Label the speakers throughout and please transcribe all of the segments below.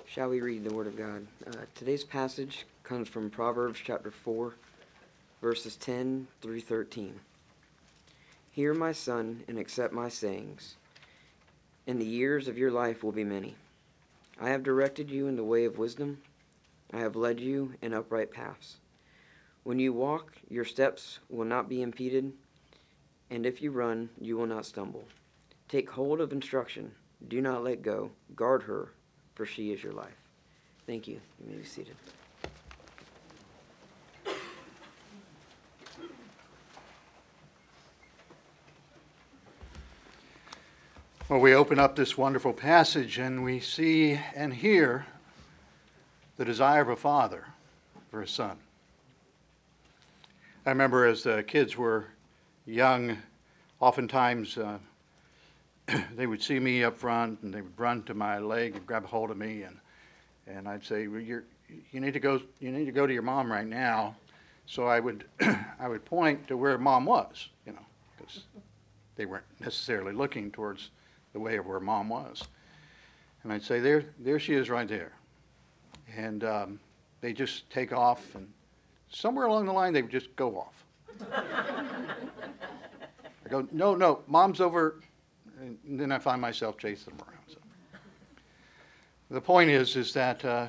Speaker 1: Shall we read the Word of God? Today's passage comes from Proverbs chapter 4, verses 10 through 13. Hear, my son, and accept my sayings, and the years of your life will be many. I have directed you in the way of wisdom. I have led you in upright paths. When you walk, your steps will not be impeded, and if you run, you will not stumble. Take hold of instruction. Do not let go. Guard her, for she is your life. Thank you. You may be seated.
Speaker 2: Well, we open up this wonderful passage and we see and hear the desire of a father for a son. I remember as the kids were young, oftentimes they would see me up front and they would run to my leg and grab a hold of me and I'd say, well, you need to go to your mom right now. So I would point to where mom was, because they weren't necessarily looking towards the way of where mom was. And I'd say, there she is right there. And they just take off, and somewhere along the line, they would just go off. I go, no, mom's over, and then I find myself chasing them around. So. The point is that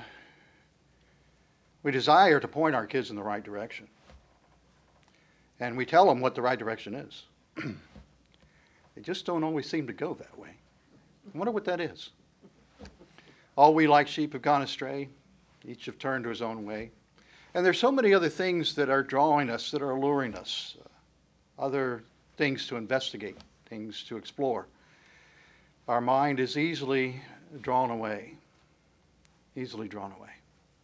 Speaker 2: we desire to point our kids in the right direction. And we tell them what the right direction is. They just don't always seem to go that way. I wonder what that is. All we like sheep have gone astray. Each have turned to his own way. And there's so many other things that are drawing us, that are alluring us. Other things to investigate, things to explore. Our mind is easily drawn away. Easily drawn away.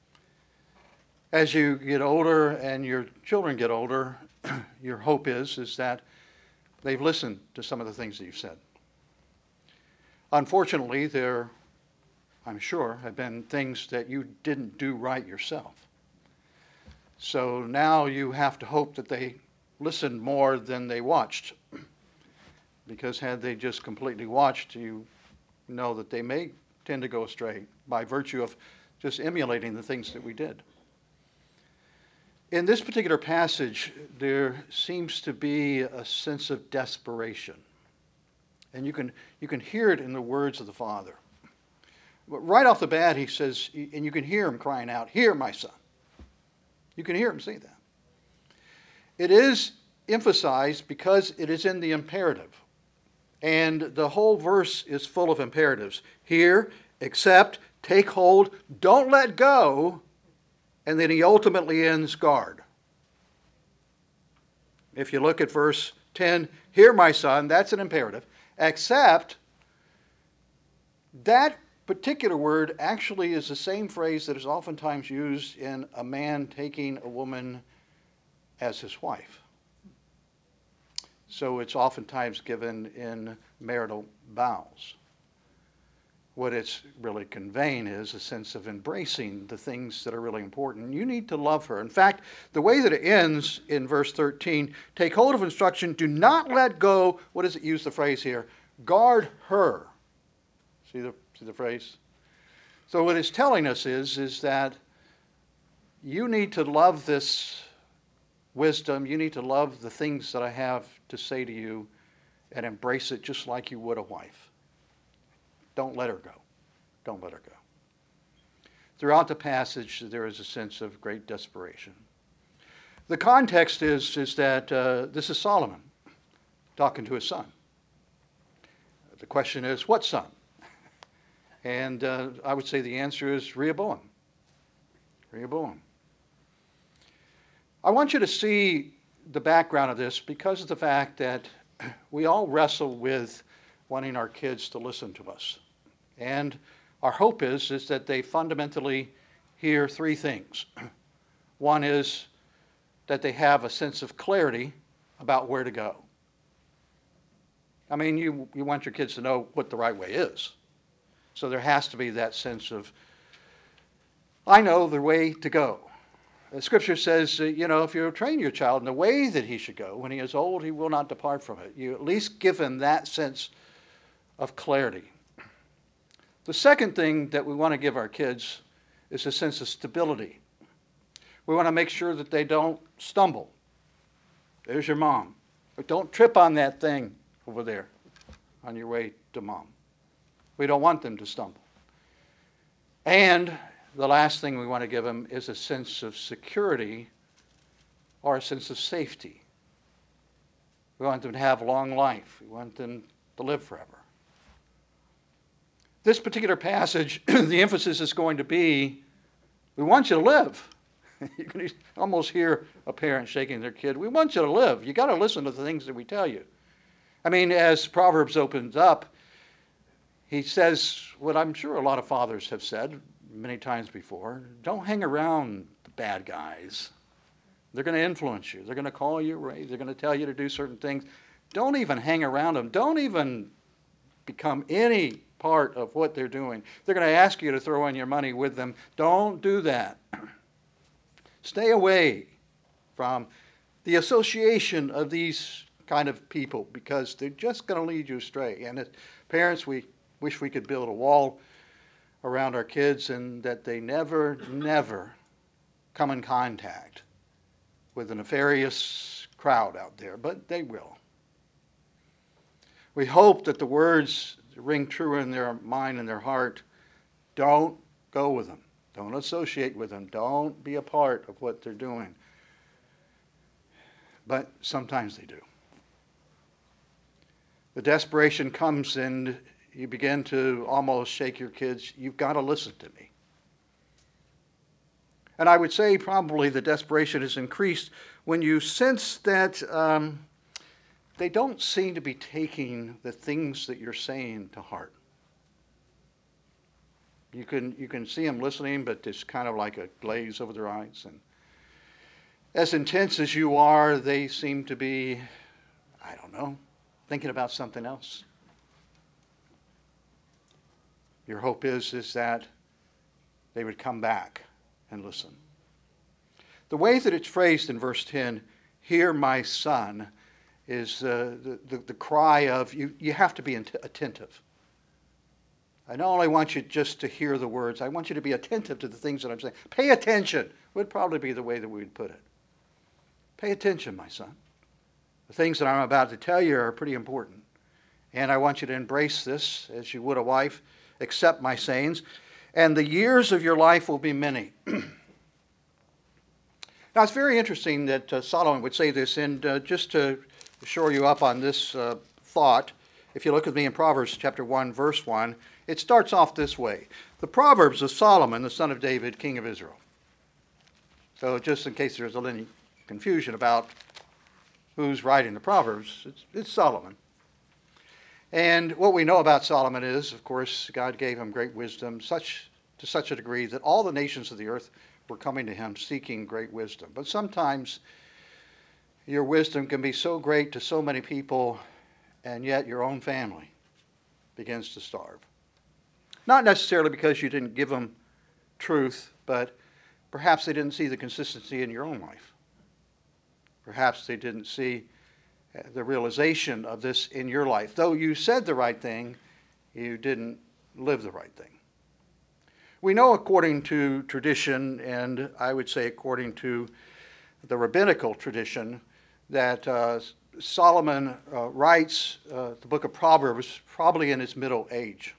Speaker 2: As you get older and your children get older, your hope is that they've listened to some of the things that you've said. Unfortunately, there, I'm sure, have been things that you didn't do right yourself. So now you have to hope that they listened more than they watched. Because had they just completely watched, you know that they may tend to go astray by virtue of just emulating the things that we did. In this particular passage, there seems to be a sense of desperation. And you can hear it in the words of the Father. But right off the bat, he says, and you can hear him crying out, "Hear, my son." You can hear him say that. It is emphasized because it is in the imperative. And the whole verse is full of imperatives. Hear, accept, take hold, don't let go. And then he ultimately ends, guard. If you look at verse 10, hear, my son, that's an imperative. Accept, that particular word actually is the same phrase that is oftentimes used in a man taking a woman as his wife. So it's oftentimes given in marital vows. What it's really conveying is a sense of embracing the things that are really important. You need to love her. In fact, the way that it ends in verse 13, take hold of instruction, do not let go. What does it use the phrase here? Guard her. See the phrase? So what it's telling us is that you need to love this wisdom. You need to love the things that I have to say to you and embrace it just like you would a wife. Don't let her go. Don't let her go. Throughout the passage, there is a sense of great desperation. The context is that this is Solomon talking to his son. The question is, what son? And I would say the answer is Rehoboam. Rehoboam. I want you to see the background of this because of the fact that we all wrestle with wanting our kids to listen to us. And our hope is that they fundamentally hear three things. One is that they have a sense of clarity about where to go. I mean, you want your kids to know what the right way is. So there has to be that sense of, I know the way to go. The Scripture says, if you train your child in the way that he should go, when he is old, he will not depart from it. You at least give him that sense of clarity. The second thing that we want to give our kids is a sense of stability. We want to make sure that they don't stumble. There's your mom. But don't trip on that thing over there on your way to mom. We don't want them to stumble. And the last thing we want to give them is a sense of security or a sense of safety. We want them to have long life. We want them to live forever. This particular passage, the emphasis is going to be, we want you to live. You can almost hear a parent shaking their kid. We want you to live. You got to listen to the things that we tell you. I mean, as Proverbs opens up, he says what I'm sure a lot of fathers have said many times before: don't hang around the bad guys. They're going to influence you. They're going to call you away. They're going to tell you to do certain things. Don't even hang around them. Don't even become any part of what they're doing. They're going to ask you to throw in your money with them. Don't do that. Stay away from the association of these kind of people, because they're just going to lead you astray. And as parents, we wish we could build a wall around our kids and that they never come in contact with a nefarious crowd out there, but they will. We hope that the words ring true in their mind and their heart. Don't go with them. Don't associate with them. Don't be a part of what they're doing. But sometimes they do. The desperation comes and you begin to almost shake your kids. You've got to listen to me. And I would say probably the desperation is increased when you sense that they don't seem to be taking the things that you're saying to heart. You can see them listening, but it's kind of like a glaze over their eyes. And as intense as you are, they seem to be, I don't know, thinking about something else. Your hope is that they would come back and listen. The way that it's phrased in verse 10, "Hear my son," is the cry of you have to be attentive. I not only want you just to hear the words, I want you to be attentive to the things that I'm saying. Pay attention would probably be the way that we'd put it. Pay attention, my son. The things that I'm about to tell you are pretty important. And I want you to embrace this as you would a wife. Accept my sayings. And the years of your life will be many. Now, it's very interesting that Solomon would say this, and just to shore you up on this thought, if you look with me in Proverbs chapter 1, verse 1, it starts off this way: the Proverbs of Solomon, the son of David, king of Israel. So just in case there's any confusion about who's writing the Proverbs, it's Solomon. And what we know about Solomon is, of course, God gave him great wisdom, to such a degree that all the nations of the earth were coming to him seeking great wisdom. But sometimes your wisdom can be so great to so many people, and yet your own family begins to starve. Not necessarily because you didn't give them truth, but perhaps they didn't see the consistency in your own life. Perhaps they didn't see the realization of this in your life. Though you said the right thing, you didn't live the right thing. We know according to tradition, and I would say according to the rabbinical tradition, that Solomon writes the book of Proverbs probably in his middle age.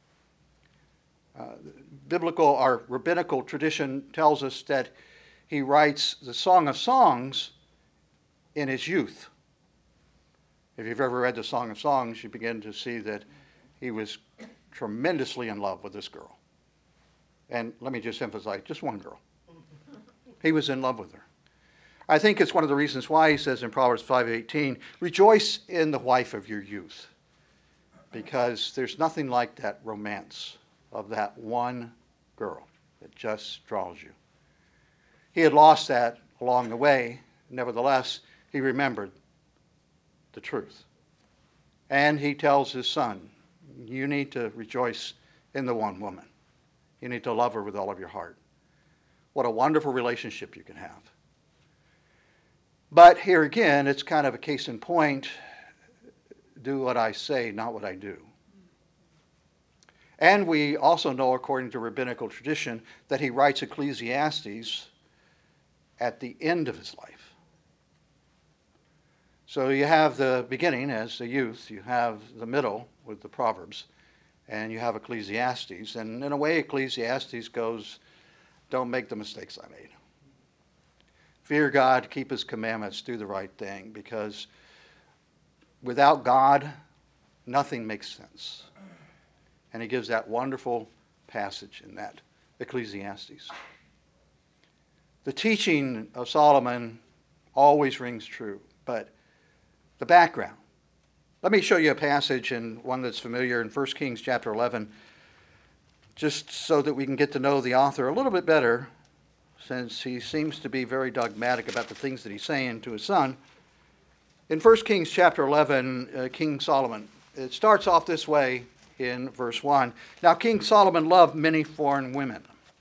Speaker 2: Biblical or rabbinical tradition tells us that he writes the Song of Songs in his youth. If you've ever read the Song of Songs, you begin to see that he was tremendously in love with this girl. And let me just emphasize, just one girl. He was in love with her. I think it's one of the reasons why he says in Proverbs 5:18, "Rejoice in the wife of your youth," because there's nothing like that romance of that one girl that just draws you. He had lost that along the way. Nevertheless, he remembered the truth. And he tells his son, you need to rejoice in the one woman. You need to love her with all of your heart. What a wonderful relationship you can have. But here again, it's kind of a case in point. Do what I say, not what I do. And we also know, according to rabbinical tradition, that he writes Ecclesiastes at the end of his life. So you have the beginning as a youth, you have the middle with the Proverbs, and you have Ecclesiastes. And in a way, Ecclesiastes goes, don't make the mistakes I made. Fear God, keep his commandments, do the right thing, because without God, nothing makes sense. And he gives that wonderful passage in that Ecclesiastes. The teaching of Solomon always rings true, but the background. Let me show you a passage, and one that's familiar in 1 Kings chapter 11, just so that we can get to know the author a little bit better, since he seems to be very dogmatic about the things that he's saying to his son. In 1 Kings chapter 11, King Solomon, it starts off this way in verse 1. Now King Solomon loved many foreign women.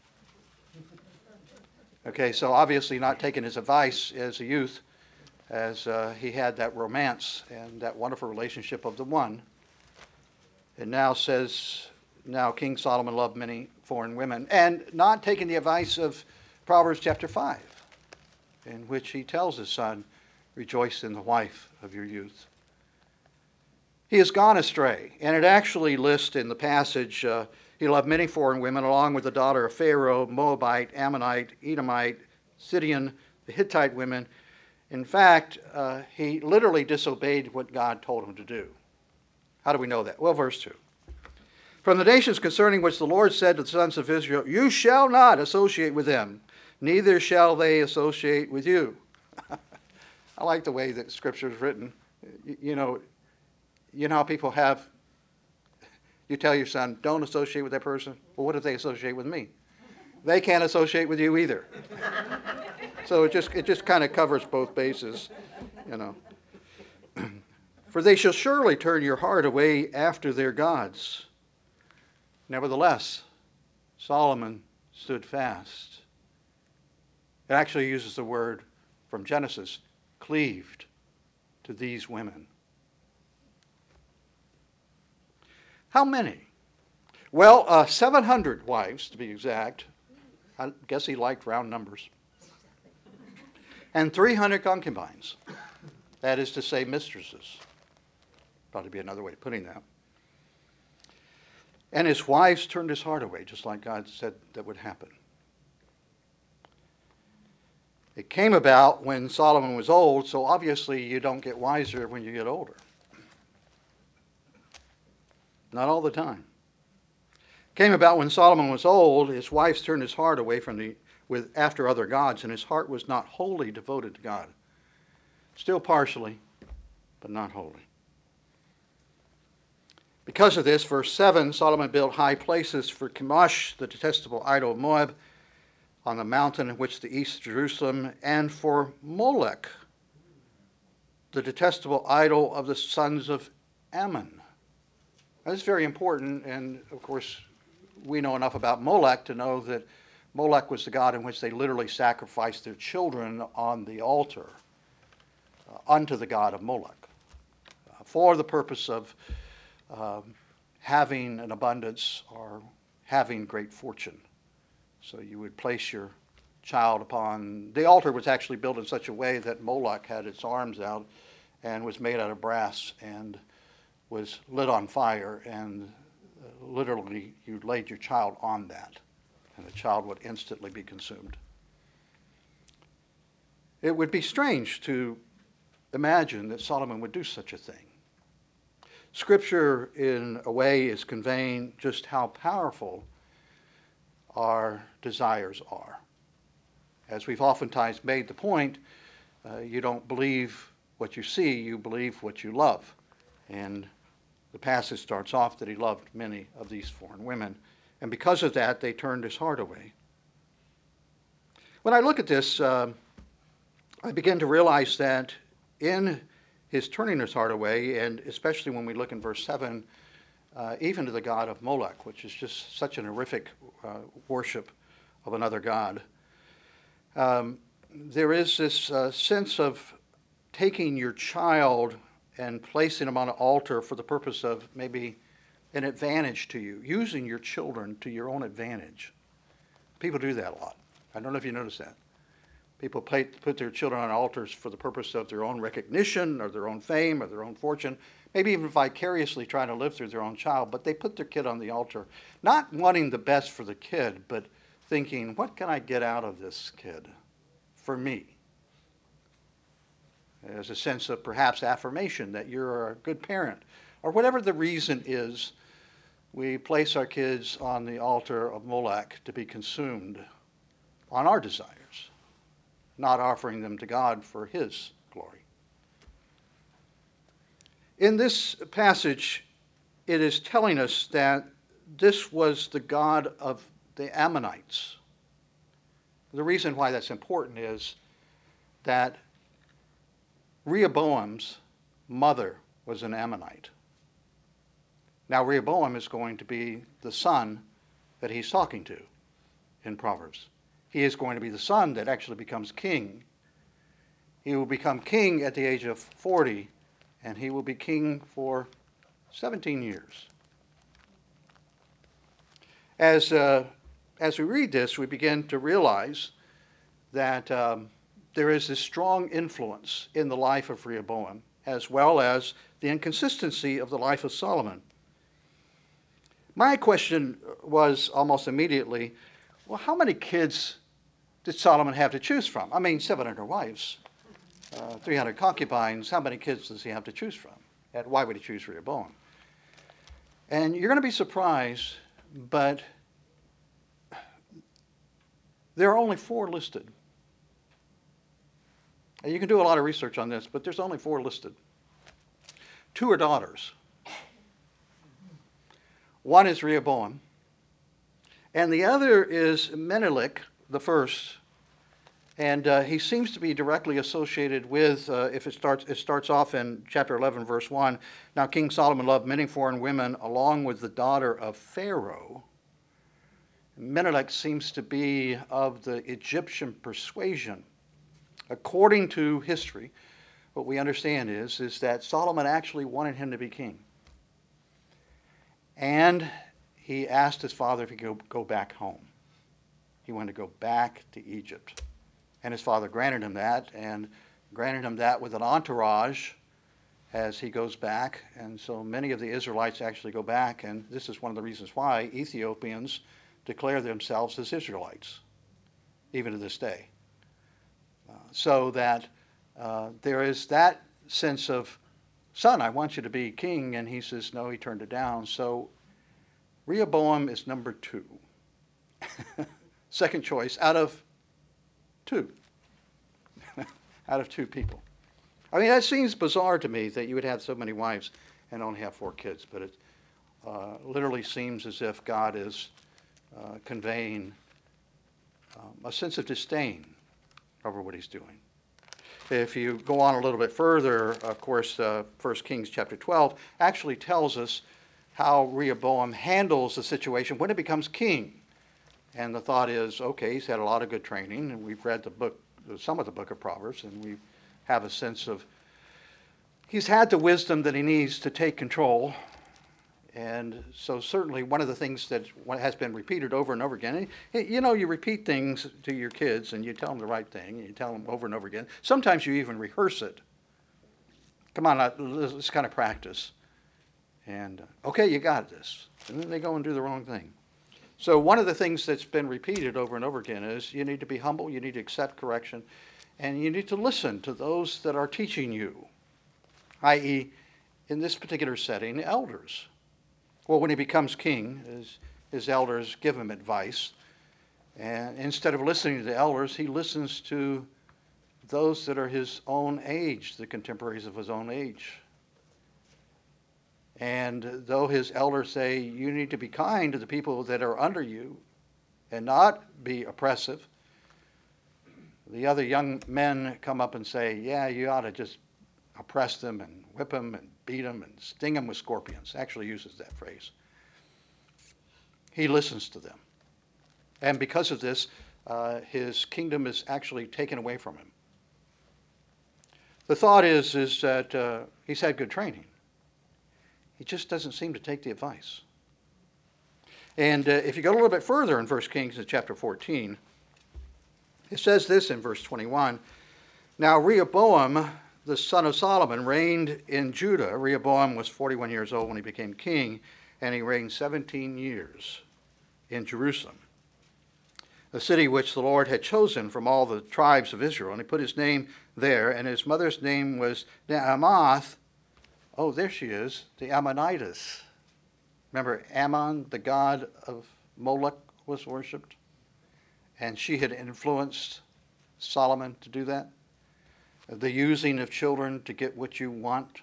Speaker 2: Okay, so obviously not taking his advice as a youth, as he had that romance and that wonderful relationship of the one. It now says, now King Solomon loved many foreign women, and not taking the advice of Proverbs chapter 5, in which he tells his son, rejoice in the wife of your youth. He has gone astray, and it actually lists in the passage, he loved many foreign women, along with the daughter of Pharaoh, Moabite, Ammonite, Edomite, Sidonian, the Hittite women. In fact, he literally disobeyed what God told him to do. How do we know that? Well, verse 2. From the nations concerning which the Lord said to the sons of Israel, you shall not associate with them, neither shall they associate with you. I like the way that Scripture is written. You know how people have, you tell your son, don't associate with that person. Well, what if they associate with me? They can't associate with you either. So it just kind of covers both bases, you know. For they shall surely turn your heart away after their gods. Nevertheless, Solomon stood fast. It actually uses the word from Genesis, cleaved to these women. How many? Well, 700 wives, to be exact. I guess he liked round numbers. And 300 concubines. That is to say, mistresses. Probably be another way of putting that. And his wives turned his heart away, just like God said that would happen. It came about when Solomon was old, so obviously you don't get wiser when you get older. Not all the time. It came about when Solomon was old, his wives turned his heart away from after other gods, and his heart was not wholly devoted to God. Still partially, but not wholly. Because of this, verse 7, Solomon built high places for Chemosh, the detestable idol of Moab, on the mountain in which the east of Jerusalem, and for Molech, the detestable idol of the sons of Ammon. That's very important, and of course, we know enough about Molech to know that Molech was the god in which they literally sacrificed their children on the altar unto the god of Molech for the purpose of having an abundance or having great fortune. So you would place your child upon, the altar was actually built in such a way that Molech had its arms out and was made out of brass and was lit on fire, and literally you laid your child on that and the child would instantly be consumed. It would be strange to imagine that Solomon would do such a thing. Scripture, in a way, is conveying just how powerful our desires are. As we've oftentimes made the point, you don't believe what you see, you believe what you love. And the passage starts off that he loved many of these foreign women. And because of that, they turned his heart away. When I look at this, I begin to realize that in his turning his heart away, and especially when we look in verse 7, even to the god of Molech, which is just such an horrific worship of another god, there is this sense of taking your child and placing him on an altar for the purpose of maybe an advantage to you, using your children to your own advantage. People do that a lot. I don't know if you notice that. People put their children on altars for the purpose of their own recognition or their own fame or their own fortune, maybe even vicariously trying to live through their own child, but they put their kid on the altar, not wanting the best for the kid, but thinking, what can I get out of this kid for me? There's a sense of perhaps affirmation that you're a good parent, or whatever the reason is. We place our kids on the altar of Molech to be consumed on our desires, not offering them to God for his glory. In this passage, it is telling us that this was the God of the Ammonites. The reason why that's important is that Rehoboam's mother was an Ammonite. Now, Rehoboam is going to be the son that he's talking to in Proverbs. He is going to be the son that actually becomes king. He will become king at the age of 40, and he will be king for 17 years. As we read this, we begin to realize that there is this strong influence in the life of Rehoboam, as well as the inconsistency of the life of Solomon. My question was almost immediately, well, how many kids did Solomon have to choose from? I mean, 700 wives, 300 concubines. How many kids does he have to choose from? And why would he choose Rehoboam? And you're going to be surprised, but there are only 4 listed. And you can do a lot of research on this, but there's only 4 listed. 2 are daughters. One is Rehoboam, and the other is Menelik the first, and he seems to be directly associated with, it starts off in chapter 11, verse 1. Now King Solomon loved many foreign women along with the daughter of Pharaoh. Menelik seems to be of the Egyptian persuasion. According to history, what we understand is that Solomon actually wanted him to be king. And he asked his father if he could go back home. He wanted to go back to Egypt. And his father granted him that, and granted him that with an entourage as he goes back. And so many of the Israelites actually go back, and this is one of the reasons why Ethiopians declare themselves as Israelites, even to this day. So that there is that sense of, son, I want you to be king, and he says, no, he turned it down. So Rehoboam is number 2. Second choice out of 2. Out of 2 people. I mean, that seems bizarre to me that you would have so many wives and only have 4 kids, but it literally seems as if God is conveying a sense of disdain over what he's doing. If you go on a little bit further, of course, 1 Kings chapter 12 actually tells us how Rehoboam handles the situation when it becomes king. And the thought is, okay, he's had a lot of good training, and we've read some of the book of Proverbs, and we have a sense of he's had the wisdom that he needs to take control. And so certainly one of the things that has been repeated over and over again, you know, you repeat things to your kids and you tell them the right thing, and you tell them over and over again. Sometimes you even rehearse it. Come on, let's kind of practice. And, okay, you got this. And then they go and do the wrong thing. So one of the things that's been repeated over and over again is you need to be humble, you need to accept correction, and you need to listen to those that are teaching you, i.e., in this particular setting, elders. Well, when he becomes king, his elders give him advice. And instead of listening to the elders, he listens to those that are his own age, the contemporaries of his own age. And though his elders say, you need to be kind to the people that are under you and not be oppressive, the other young men come up and say, yeah, you ought to just oppress them and whip them and beat them and sting them with scorpions. Actually uses that phrase. He listens to them. And because of this, his kingdom is actually taken away from him. The thought is that he's had good training. He just doesn't seem to take the advice. And if you go a little bit further in 1 Kings in chapter 14, it says this in verse 21. Now Rehoboam, the son of Solomon, reigned in Judah. Rehoboam was 41 years old when he became king, and he reigned 17 years in Jerusalem, a city which the Lord had chosen from all the tribes of Israel. And he put his name there, and his mother's name was Naamath. Oh, there she is, the Ammonitess. Remember, Ammon, the god of Moloch, was worshipped? And she had influenced Solomon to do that. The using of children to get what you want.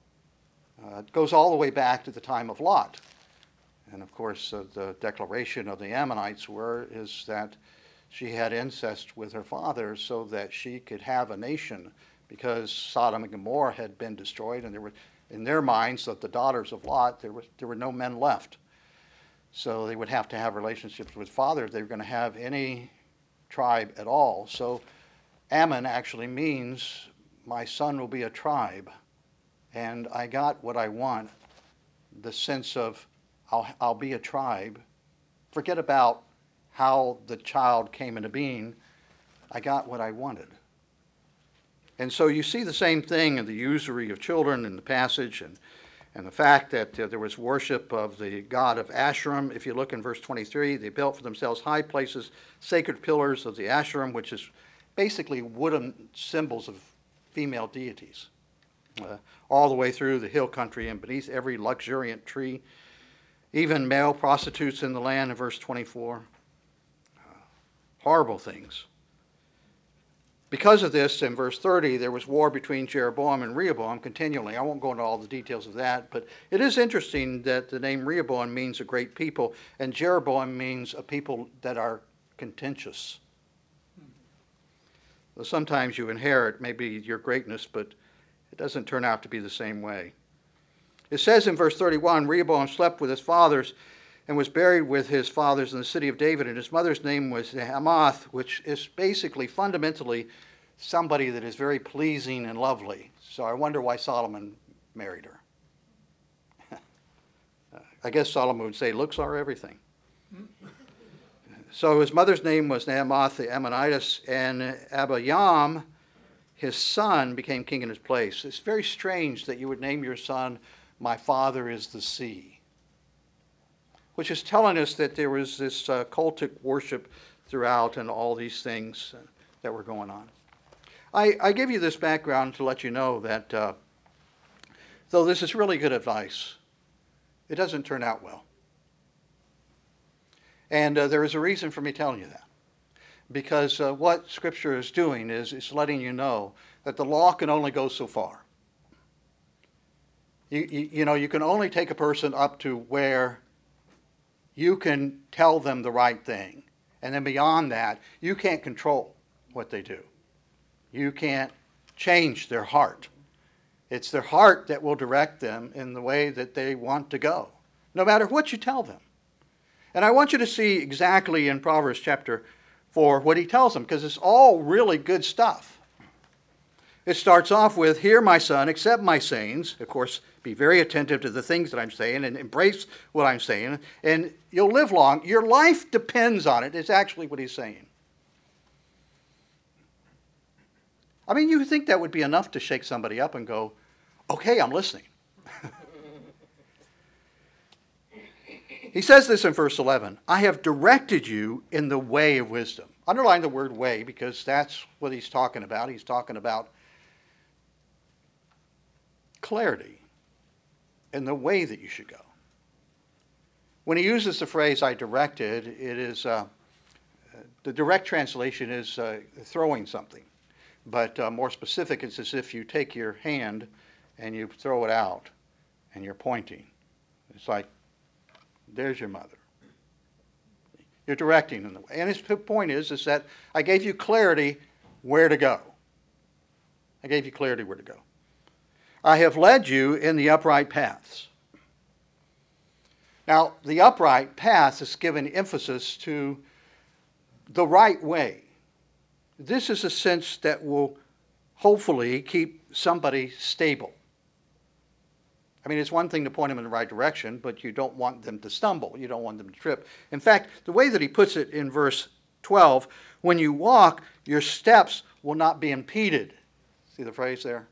Speaker 2: It goes all the way back to the time of Lot. And of course, the declaration of the Ammonites is that she had incest with her father so that she could have a nation, because Sodom and Gomorrah had been destroyed, and there were, in their minds, of the daughters of Lot, there were no men left. So they would have to have relationships with father if they were going to have any tribe at all. So Ammon actually means my son will be a tribe, and I got what I want, the sense of I'll be a tribe. Forget about how the child came into being. I got what I wanted. And so you see the same thing in the usury of children in the passage, and the fact that there was worship of the god of Asherim. If you look in verse 23, they built for themselves high places, sacred pillars of the Asherim, which is basically wooden symbols of female deities, all the way through the hill country and beneath every luxuriant tree. Even male prostitutes in the land in verse 24. Horrible things. Because of this, in verse 30, there was war between Jeroboam and Rehoboam continually. I won't go into all the details of that, but it is interesting that the name Rehoboam means a great people, and Jeroboam means a people that are contentious. Well, sometimes you inherit maybe your greatness, but it doesn't turn out to be the same way. It says in verse 31, Rehoboam slept with his fathers and was buried with his fathers in the city of David, and his mother's name was Naamath, which is basically fundamentally somebody that is very pleasing and lovely. So I wonder why Solomon married her. I guess Solomon would say, looks are everything. So his mother's name was Naamath the Ammonitess, and Abiyam, his son, became king in his place. It's very strange that you would name your son, my father is the sea, which is telling us that there was this cultic worship throughout and all these things that were going on. I give you this background to let you know that though this is really good advice, it doesn't turn out well. And there is a reason for me telling you that. Because what Scripture is doing is it's letting you know that the law can only go so far. You know, you can only take a person up to where you can tell them the right thing. And then beyond that, you can't control what they do. You can't change their heart. It's their heart that will direct them in the way that they want to go, no matter what you tell them. And I want you to see exactly in Proverbs chapter 4 what he tells them, because it's all really good stuff. It starts off with, hear my son, accept my sayings. Of course, be very attentive to the things that I'm saying and embrace what I'm saying, and you'll live long. Your life depends on it, is actually what he's saying. I mean, you think that would be enough to shake somebody up and go, okay, I'm listening. He says this in verse 11, I have directed you in the way of wisdom. Underline the word way, because that's what he's talking about. He's talking about clarity in the way that you should go. When he uses the phrase, I directed, it is, the direct translation is throwing something. But more specific, it's as if you take your hand and you throw it out and you're pointing. It's like, there's your mother. You're directing in the way. And his point is that I gave you clarity where to go. I gave you clarity where to go. I have led you in the upright paths. Now, the upright path is given emphasis to the right way. This is a sense that will hopefully keep somebody stable. I mean, it's one thing to point them in the right direction, but you don't want them to stumble. You don't want them to trip. In fact, the way that he puts it in verse 12, when you walk, your steps will not be impeded. See the phrase there?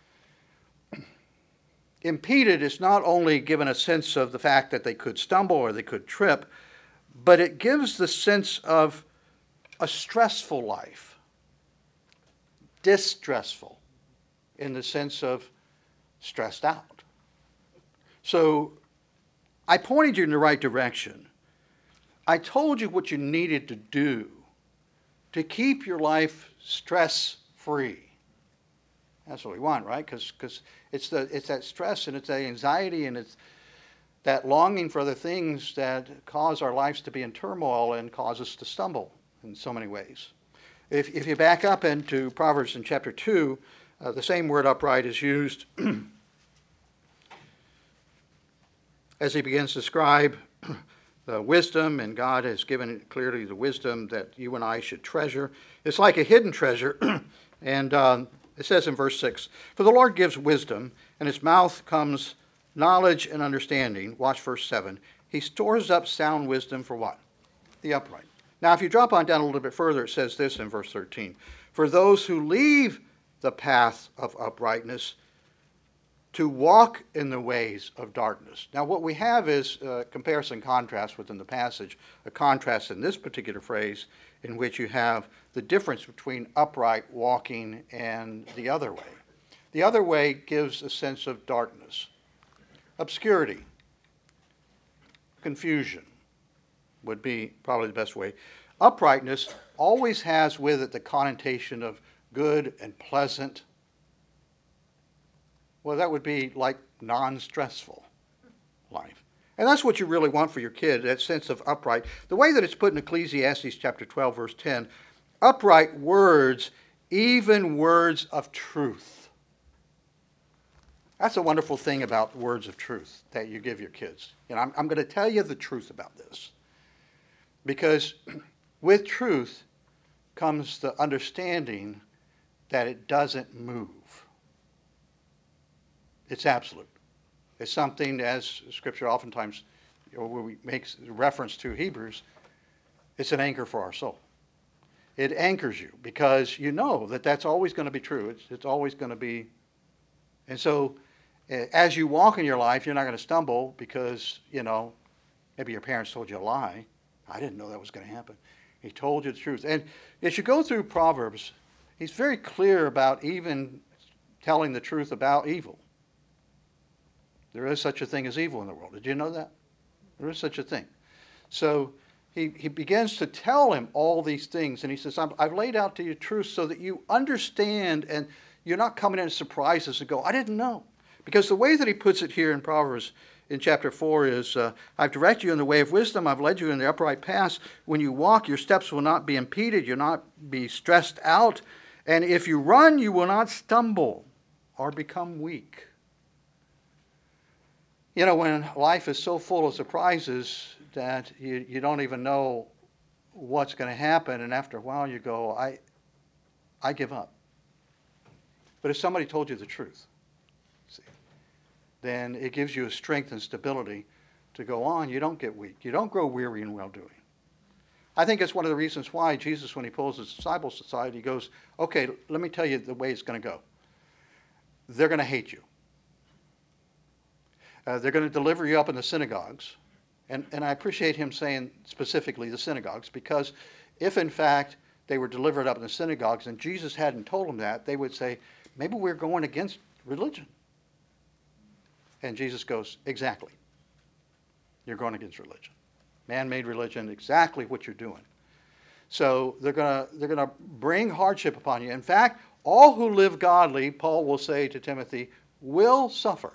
Speaker 2: Impeded is not only given a sense of the fact that they could stumble or they could trip, but it gives the sense of a stressful life. Distressful, in the sense of stressed out. So I pointed you in the right direction. I told you what you needed to do to keep your life stress-free. That's what we want, right? Because it's that stress and it's that anxiety and it's that longing for other things that cause our lives to be in turmoil and cause us to stumble in so many ways. If you back up into Proverbs in chapter 2, the same word upright is used as he begins to describe the wisdom, and God has given clearly the wisdom that you and I should treasure. It's like a hidden treasure, and it says in verse 6, "For the Lord gives wisdom, and his mouth comes knowledge and understanding." Watch verse 7. He stores up sound wisdom for what? The upright. Now, if you drop on down a little bit further, it says this in verse 13. "For those who leave the path of uprightness to walk in the ways of darkness." Now, what we have is comparison contrast within the passage, a contrast in this particular phrase in which you have the difference between upright walking and the other way. The other way gives a sense of darkness, obscurity, confusion would be probably the best way. Uprightness always has with it the connotation of good and pleasant. Well, that would be like non-stressful life. And that's what you really want for your kid, that sense of upright. The way that it's put in Ecclesiastes chapter 12, verse 10, upright words, even words of truth. That's a wonderful thing about words of truth that you give your kids. And I'm going to tell you the truth about this. Because with truth comes the understanding that it doesn't move. It's absolute. It's something, as Scripture oftentimes makes reference to Hebrews, it's an anchor for our soul. It anchors you because you know that that's always going to be true. It's always going to be. And so as you walk in your life, you're not going to stumble because, maybe your parents told you a lie. I didn't know that was going to happen. He told you the truth. And as you go through Proverbs, he's very clear about even telling the truth about evil. There is such a thing as evil in the world. Did you know that? There is such a thing. So he begins to tell him all these things. And he says, I've laid out to you truth so that you understand and you're not coming in as surprises and go, I didn't know. Because the way that he puts it here in Proverbs in chapter 4 is, I've directed you in the way of wisdom. I've led you in the upright paths. When you walk, your steps will not be impeded. You'll not be stressed out. And if you run, you will not stumble or become weak. When life is so full of surprises that you don't even know what's going to happen, and after a while you go, I give up. But if somebody told you the truth, then it gives you a strength and stability to go on. You don't get weak. You don't grow weary in well-doing. I think it's one of the reasons why Jesus, when he pulls his disciples aside, he goes, okay, let me tell you the way it's going to go. They're going to hate you. They're going to deliver you up in the synagogues. And I appreciate him saying specifically the synagogues, because if in fact they were delivered up in the synagogues and Jesus hadn't told them that, they would say, maybe we're going against religion. And Jesus goes, exactly. You're going against religion. Man-made religion, exactly what you're doing. So they're going to bring hardship upon you. In fact, all who live godly, Paul will say to Timothy, will suffer.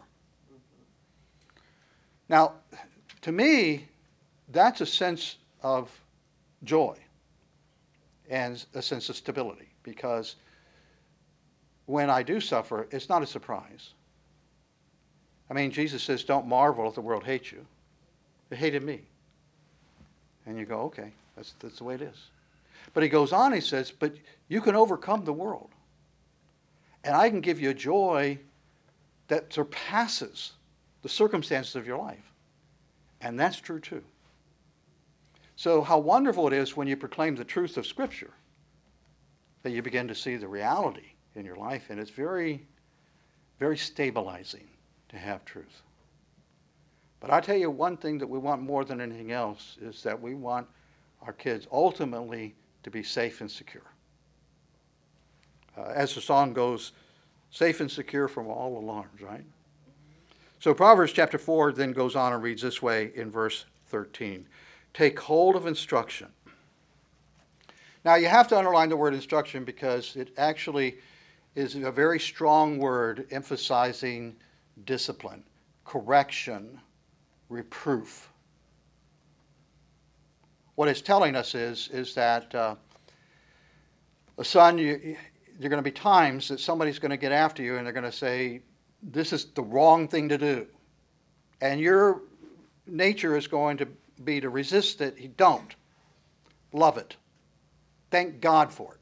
Speaker 2: Now, to me, that's a sense of joy and a sense of stability, because when I do suffer, it's not a surprise. I mean, Jesus says, don't marvel if the world hates you. It hated me. And you go, okay, that's the way it is. But he goes on, he says, but you can overcome the world. And I can give you a joy that surpasses the circumstances of your life. And that's true too. So how wonderful it is when you proclaim the truth of Scripture that you begin to see the reality in your life. And it's very, very stabilizing to have truth. But I tell you, one thing that we want more than anything else is that we want our kids ultimately to be safe and secure. As the song goes, safe and secure from all alarms, right? So Proverbs chapter 4 then goes on and reads this way in verse 13. Take hold of instruction. Now you have to underline the word instruction because it actually is a very strong word emphasizing discipline, correction, reproof. What it's telling us is that a son, there are going to be times that somebody's going to get after you and they're going to say, this is the wrong thing to do. And your nature is going to be to resist it. You don't. Love it. Thank God for it.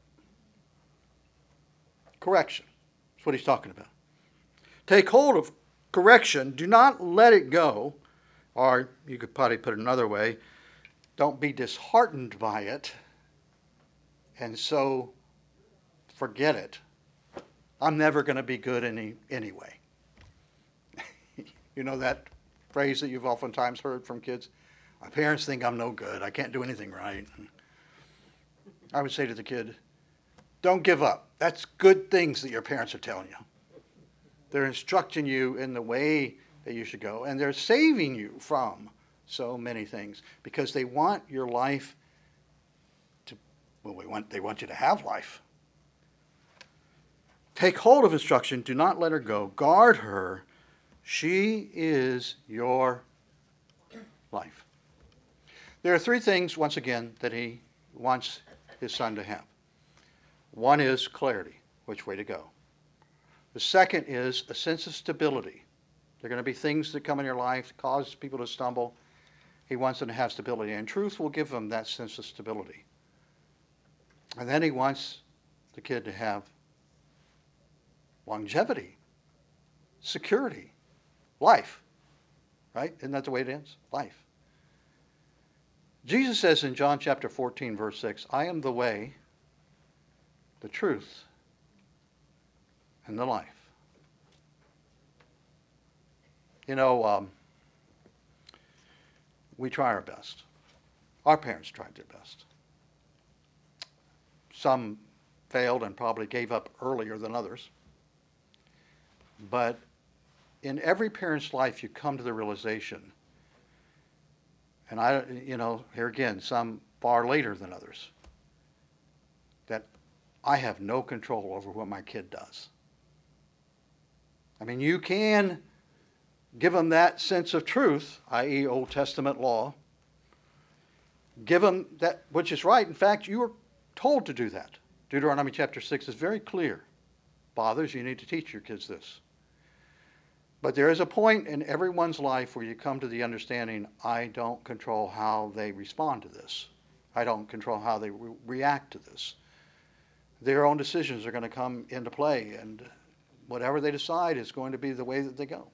Speaker 2: Correction. That's what he's talking about. Take hold of correction. Do not let it go. Or you could probably put it another way. Don't be disheartened by it. And so forget it. I'm never going to be good anyway. You know that phrase that you've oftentimes heard from kids? My parents think I'm no good. I can't do anything right. I would say to the kid, don't give up. That's good things that your parents are telling you. They're instructing you in the way that you should go. And they're saving you from so many things because they want your life to, they want you to have life. Take hold of instruction. Do not let her go. Guard her. She is your life. There are three things, once again, that he wants his son to have. One is clarity, which way to go. The second is a sense of stability. There are going to be things that come in your life that cause people to stumble. He wants them to have stability, and truth will give them that sense of stability. And then he wants the kid to have longevity, security, life. Right? Isn't that the way it ends? Life. Jesus says in John chapter 14, verse 6, I am the way, the truth, and the life. You know, we try our best. Our parents tried their best. Some failed and probably gave up earlier than others. But in every parent's life, you come to the realization, and here again, some far later than others, that I have no control over what my kid does. I mean, you can give them that sense of truth, i.e. Old Testament law. Give them that which is right. In fact, you are told to do that. Deuteronomy chapter 6 is very clear. Fathers, you need to teach your kids this. But there is a point in everyone's life where you come to the understanding, I don't control how they respond to this. I don't control how they react to this. Their own decisions are going to come into play, and whatever they decide is going to be the way that they go.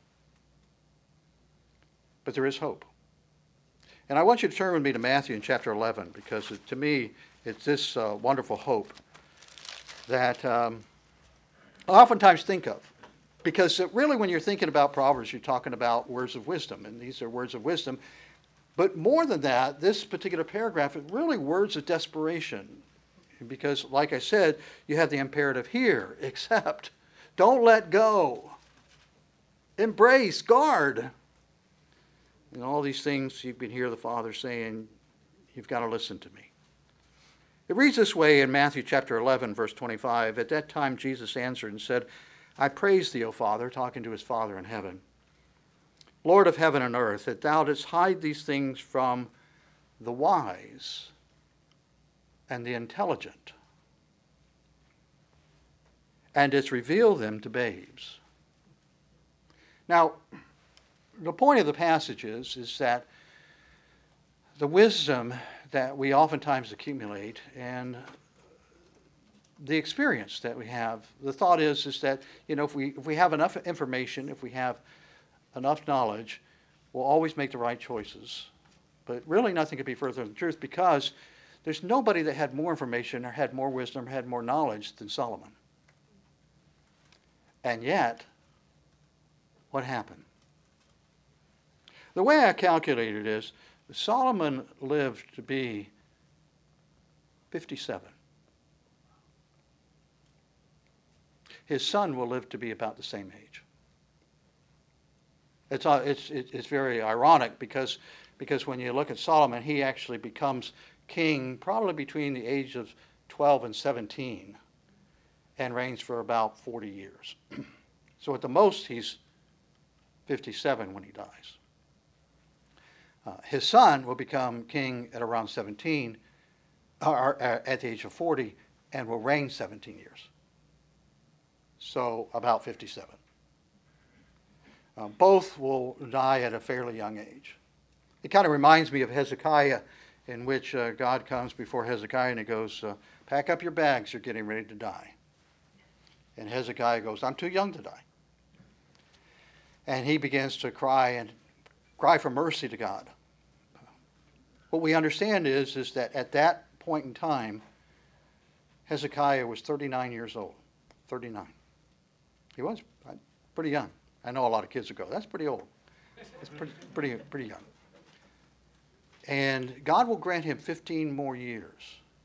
Speaker 2: But there is hope. And I want you to turn with me to Matthew in chapter 11, because to me, it's this wonderful hope that I oftentimes think of. Because really, when you're thinking about Proverbs, you're talking about words of wisdom, and these are words of wisdom. But more than that, this particular paragraph is really words of desperation. Because, like I said, you have the imperative here, accept, don't let go, embrace, guard. And all these things you can hear the Father saying, you've got to listen to me. It reads this way in Matthew chapter 11, verse 25. At that time, Jesus answered and said, I praise thee, O Father, talking to his Father in heaven, Lord of heaven and earth, that thou didst hide these things from the wise and the intelligent, and didst reveal them to babes. Now, the point of the passage is that the wisdom that we oftentimes accumulate and the experience that we have, the thought is that, if we have enough information, if we have enough knowledge, will always make the right choices. But really nothing could be further from the truth, because there's nobody that had more information or had more wisdom or had more knowledge than Solomon. And yet, what happened? The way I calculated is Solomon lived to be 57. His son will live to be about the same age. It's very ironic because when you look at Solomon, he actually becomes king probably between the age of 12 and 17 and reigns for about 40 years. So at the most, he's 57 when he dies. His son will become king at around 17, or at the age of 40, and will reign 17 years. So about 57. Both will die at a fairly young age. It kind of reminds me of Hezekiah, in which God comes before Hezekiah and he goes, pack up your bags, you're getting ready to die. And Hezekiah goes, I'm too young to die. And he begins to cry for mercy to God. What we understand is that at that point in time, Hezekiah was 39 years old. 39. He was pretty young. I know a lot of kids would go, that's pretty old. That's pretty young. And God will grant him 15 more years.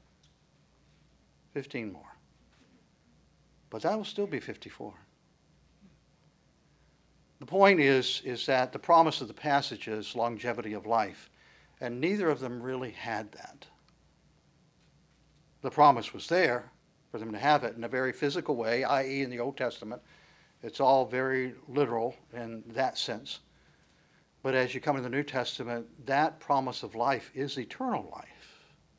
Speaker 2: 15 more. But that will still be 54. The point is that the promise of the passage is longevity of life, and neither of them really had that. The promise was there for them to have it in a very physical way, i.e. in the Old Testament. It's all very literal in that sense. But as you come in the New Testament, that promise of life is eternal life.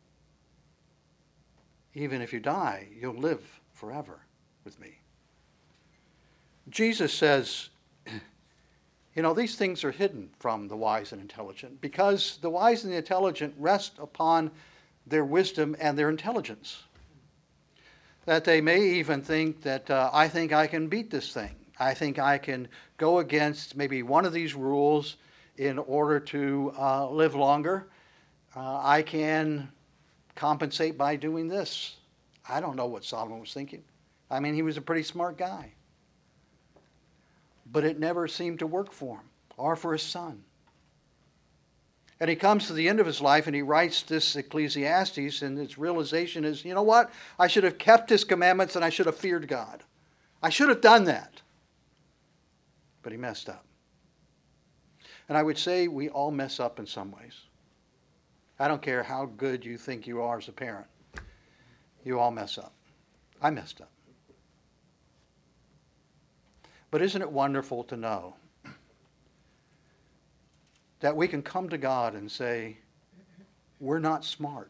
Speaker 2: Even if you die, you'll live forever with me. Jesus says, these things are hidden from the wise and intelligent because the wise and the intelligent rest upon their wisdom and their intelligence. That they may even think that I think I can beat this thing. I think I can go against maybe one of these rules in order to live longer. I can compensate by doing this. I don't know what Solomon was thinking. I mean, he was a pretty smart guy. But it never seemed to work for him or for his son. And he comes to the end of his life and he writes this Ecclesiastes, and his realization is, you know what? I should have kept his commandments and I should have feared God. I should have done that. But he messed up. And I would say we all mess up in some ways. I don't care how good you think you are as a parent. You all mess up. I messed up. But isn't it wonderful to know that we can come to God and say, we're not smart.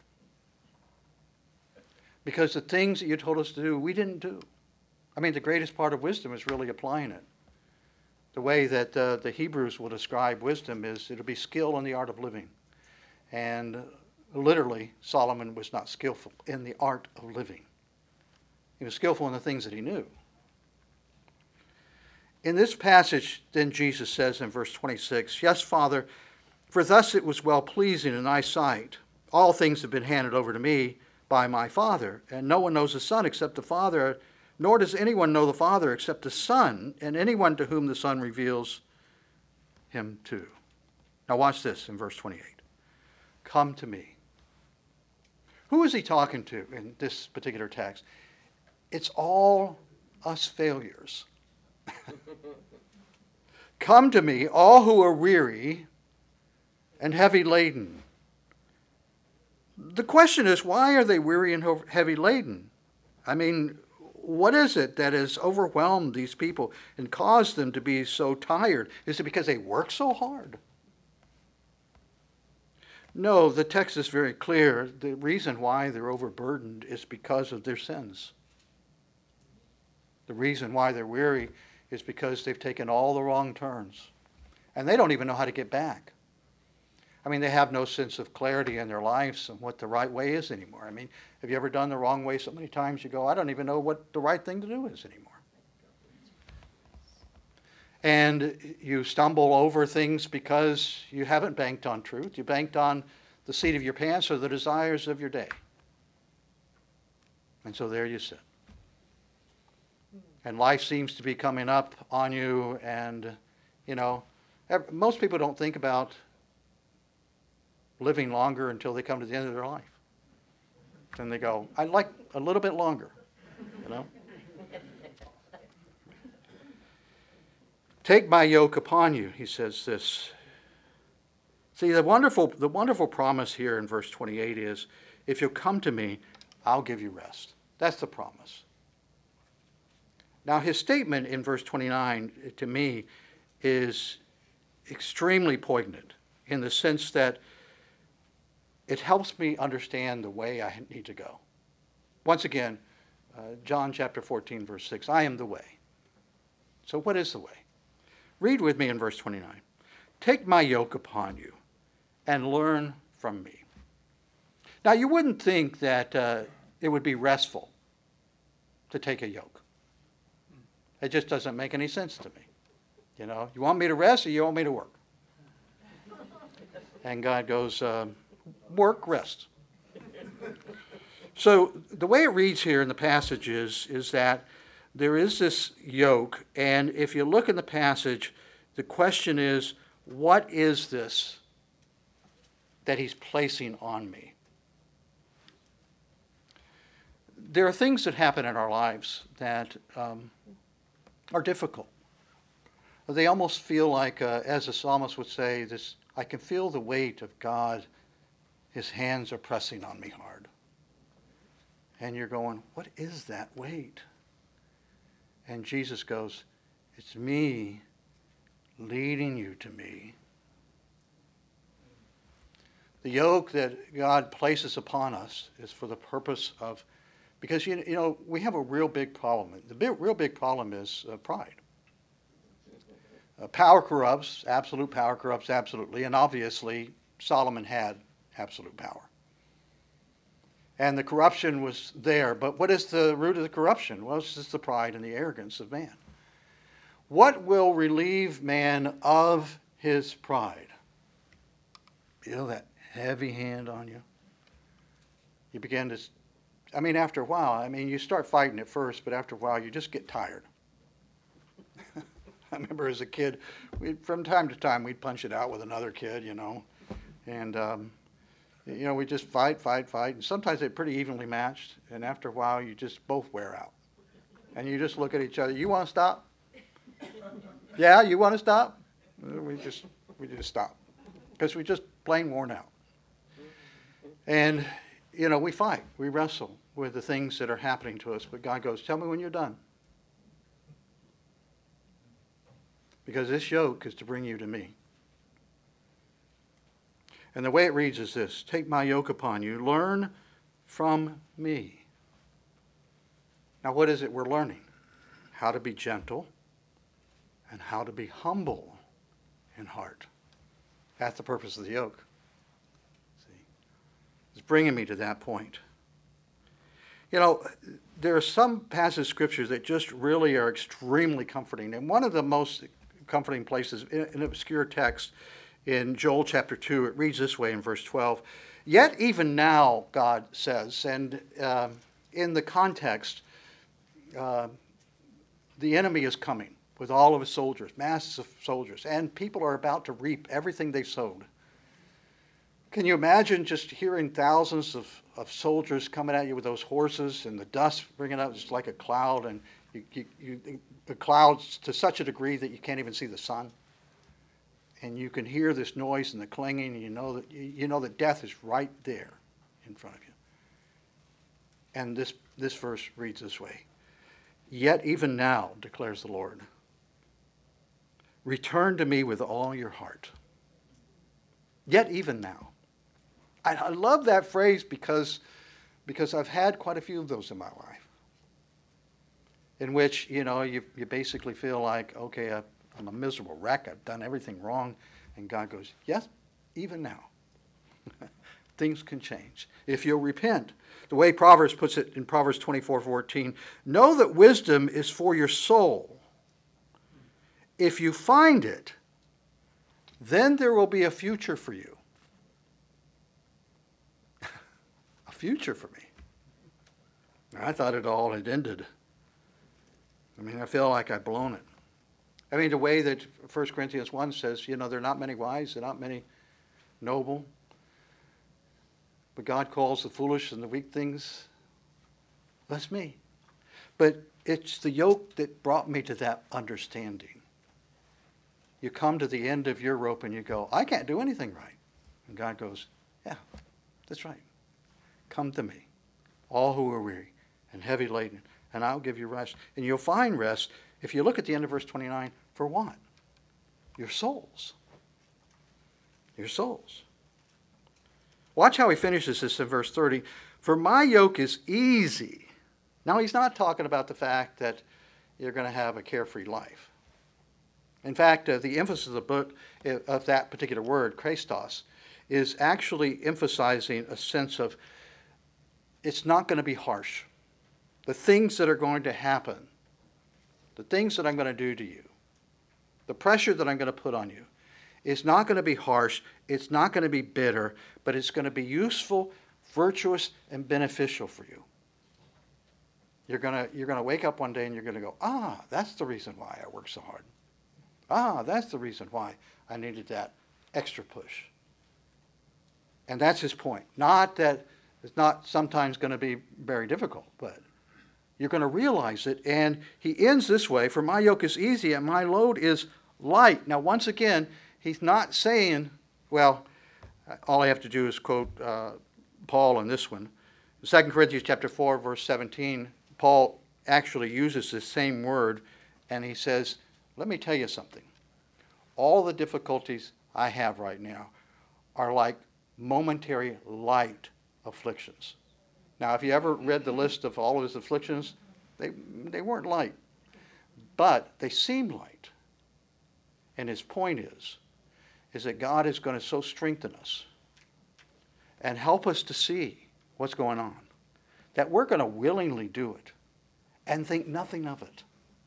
Speaker 2: Because the things that you told us to do, we didn't do. I mean, the greatest part of wisdom is really applying it. The way that the Hebrews will describe wisdom is it'll be skill in the art of living. And literally, Solomon was not skillful in the art of living. He was skillful in the things that he knew. In this passage, then Jesus says in verse 26, yes, Father, for thus it was well-pleasing in thy sight. All things have been handed over to me by my Father, and no one knows the Son except the Father, nor does anyone know the Father except the Son, and anyone to whom the Son reveals him to. Now watch this in verse 28. Come to me. Who is he talking to in this particular text? It's all us failures. Come to me, all who are weary and heavy laden. The question is, why are they weary and heavy laden? I mean, what is it that has overwhelmed these people and caused them to be so tired? Is it because they work so hard? No, the text is very clear. The reason why they're overburdened is because of their sins. The reason why they're weary is because they've taken all the wrong turns. And they don't even know how to get back. I mean, they have no sense of clarity in their lives and what the right way is anymore. I mean, have you ever done the wrong way so many times you go, I don't even know what the right thing to do is anymore. And you stumble over things because you haven't banked on truth. You banked on the seat of your pants or the desires of your day. And so there you sit. And life seems to be coming up on you, and, most people don't think about living longer until they come to the end of their life. Then they go, I'd like a little bit longer, Take my yoke upon you, he says this. See, the wonderful promise here in verse 28 is, if you'll come to me, I'll give you rest. That's the promise. Now, his statement in verse 29, to me, is extremely poignant in the sense that it helps me understand the way I need to go. Once again, John chapter 14, verse 6, I am the way. So what is the way? Read with me in verse 29. Take my yoke upon you and learn from me. Now, you wouldn't think that it would be restful to take a yoke. It just doesn't make any sense to me. You want me to rest or you want me to work? And God goes, work, rest. So the way it reads here in the passage is that there is this yoke, and if you look in the passage, the question is, what is this that he's placing on me? There are things that happen in our lives that are difficult. They almost feel like, as the psalmist would say, this, I can feel the weight of God. His hands are pressing on me hard. And you're going, what is that weight? And Jesus goes, it's me leading you to me. The yoke that God places upon us is for the purpose of, because we have a real big problem. Real big problem is pride. Power corrupts, absolute power corrupts absolutely, and obviously Solomon had absolute power. And the corruption was there, but what is the root of the corruption? Well, it's just the pride and the arrogance of man. What will relieve man of his pride? Feel that heavy hand on you? You begin to, after a while, you start fighting at first, but after a while you just get tired. I remember as a kid, from time to time, we'd punch it out with another kid, and we just fight, and sometimes they're pretty evenly matched, and after a while, you just both wear out. And you just look at each other, you want to stop? Yeah, you want to stop? We just stop, because we're just plain worn out. And, we fight, we wrestle with the things that are happening to us, but God goes, tell me when you're done. Because this yoke is to bring you to me. And the way it reads is this, take my yoke upon you, learn from me. Now what is it we're learning? How to be gentle and how to be humble in heart. That's the purpose of the yoke. See, it's bringing me to that point. There are some passages of Scripture that just really are extremely comforting. And one of the most comforting places in an obscure text in Joel chapter 2, it reads this way in verse 12. Yet even now, God says, and in the context, the enemy is coming with all of his soldiers, masses of soldiers, and people are about to reap everything they've sowed. Can you imagine just hearing thousands of soldiers coming at you with those horses and the dust bringing up just like a cloud, and the clouds to such a degree that you can't even see the sun? And you can hear this noise and the clanging, and you know that death is right there in front of you. And this verse reads this way. Yet even now, declares the Lord, return to me with all your heart. Yet even now. I love that phrase because I've had quite a few of those in my life. In which, you basically feel like, okay, I'm a miserable wreck. I've done everything wrong. And God goes, yes, even now. Things can change. If you'll repent. The way Proverbs puts it in Proverbs 24:14, know that wisdom is for your soul, if you find it, then there will be a future for you. A future for me. I thought it all had ended. I mean, I feel like I've blown it. I mean, the way that 1 Corinthians 1 says, there are not many wise, there are not many noble, but God calls the foolish and the weak things. That's me. But it's the yoke that brought me to that understanding. You come to the end of your rope and you go, I can't do anything right. And God goes, yeah, that's right. Come to me, all who are weary and heavy laden, and I'll give you rest. And you'll find rest, if you look at the end of verse 29, for what? Your souls. Your souls. Watch how he finishes this in verse 30. For my yoke is easy. Now, he's not talking about the fact that you're going to have a carefree life. In fact, the emphasis of the book of that particular word, Christos, is actually emphasizing a sense of it's not going to be harsh. The things that are going to happen, the things that I'm going to do to you, the pressure that I'm going to put on you, is not going to be harsh, it's not going to be bitter, but it's going to be useful, virtuous, and beneficial for you. You're going to wake up one day and you're going to go, that's the reason why I work so hard. That's the reason why I needed that extra push. And that's his point. Not that it's not sometimes going to be very difficult, but you're going to realize it. And he ends this way, for my yoke is easy and my load is light. Now, once again, he's not saying, well, all I have to do is quote Paul on this one. 2 Corinthians chapter 4, verse 17, Paul actually uses this same word, and he says, let me tell you something. All the difficulties I have right now are like momentary light afflictions. Now, if you ever read the list of all of his afflictions, they weren't light, but they seem light. And his point is that God is going to so strengthen us and help us to see what's going on, that we're going to willingly do it and think nothing of it.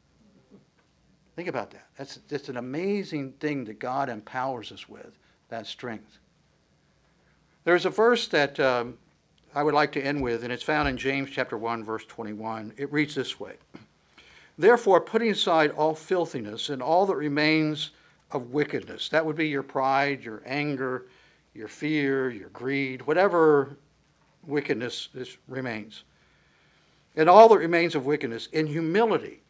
Speaker 2: Think about that. That's just an amazing thing that God empowers us with, that strength. There's a verse that I would like to end with, and it's found in James chapter 1, verse 21. It reads this way. Therefore, putting aside all filthiness and all that remains of wickedness, that would be your pride, your anger, your fear, your greed, whatever wickedness remains, and all that remains of wickedness, in humility,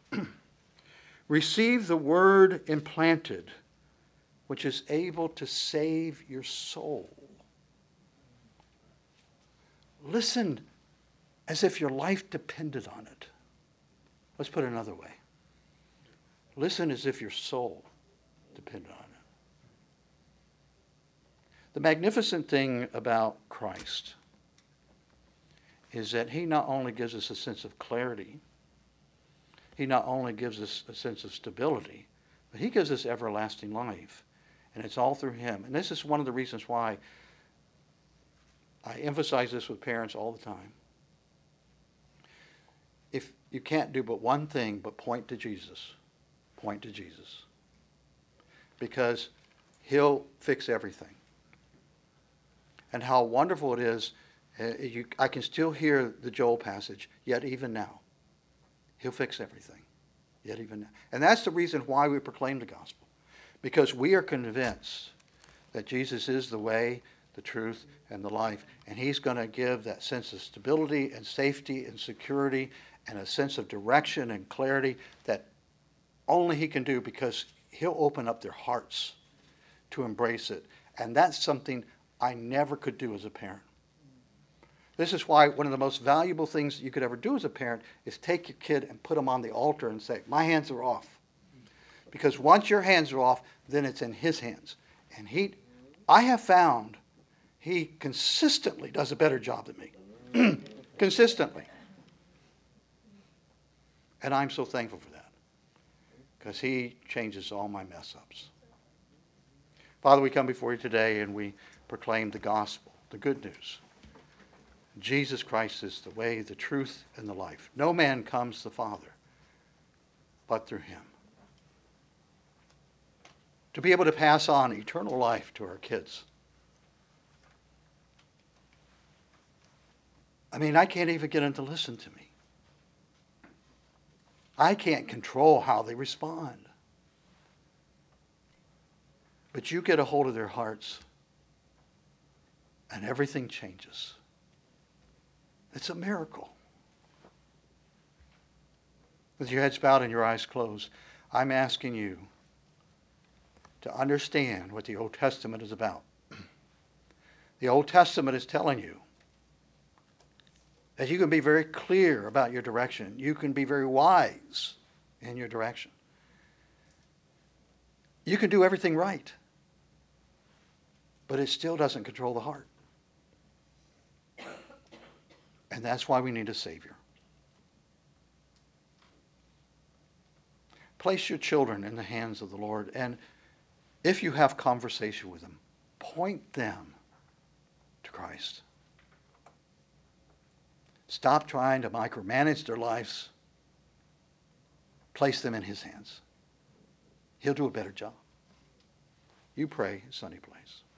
Speaker 2: receive the word implanted, which is able to save your soul. Listen as if your life depended on it. Let's put it another way. Listen as if your soul depended on it. The magnificent thing about Christ is that he not only gives us a sense of clarity, he not only gives us a sense of stability, but he gives us everlasting life. And it's all through him. And this is one of the reasons why I emphasize this with parents all the time. If you can't do but one thing but point to Jesus, point to Jesus. Because he'll fix everything. And how wonderful it is, I can still hear the Joel passage, yet even now, he'll fix everything, yet even now. And that's the reason why we proclaim the gospel. Because we are convinced that Jesus is the way, the truth, and the life. And he's going to give that sense of stability and safety and security and a sense of direction and clarity that only he can do, because he'll open up their hearts to embrace it. And that's something I never could do as a parent. This is why one of the most valuable things you could ever do as a parent is take your kid and put them on the altar and say, my hands are off. Because once your hands are off, then it's in his hands. And I have found he consistently does a better job than me. Consistently. And I'm so thankful for that. Because he changes all my mess-ups. Father, we come before you today and we proclaim the gospel, the good news. Jesus Christ is the way, the truth, and the life. No man comes to the Father but through him. to be able to pass on eternal life to our kids. I mean, I can't even get them to listen to me. I can't control how they respond. But you get a hold of their hearts, and everything changes. It's a miracle. With your heads bowed and your eyes closed, I'm asking you to understand what the Old Testament is about. The Old Testament is telling you that you can be very clear about your direction. You can be very wise in your direction. You can do everything right, but it still doesn't control the heart. And that's why we need a Savior. Place your children in the hands of the Lord, and if you have conversation with them, point them to Christ. Stop trying to micromanage their lives. Place them in his hands. He'll do a better job. You pray, Sunny Place.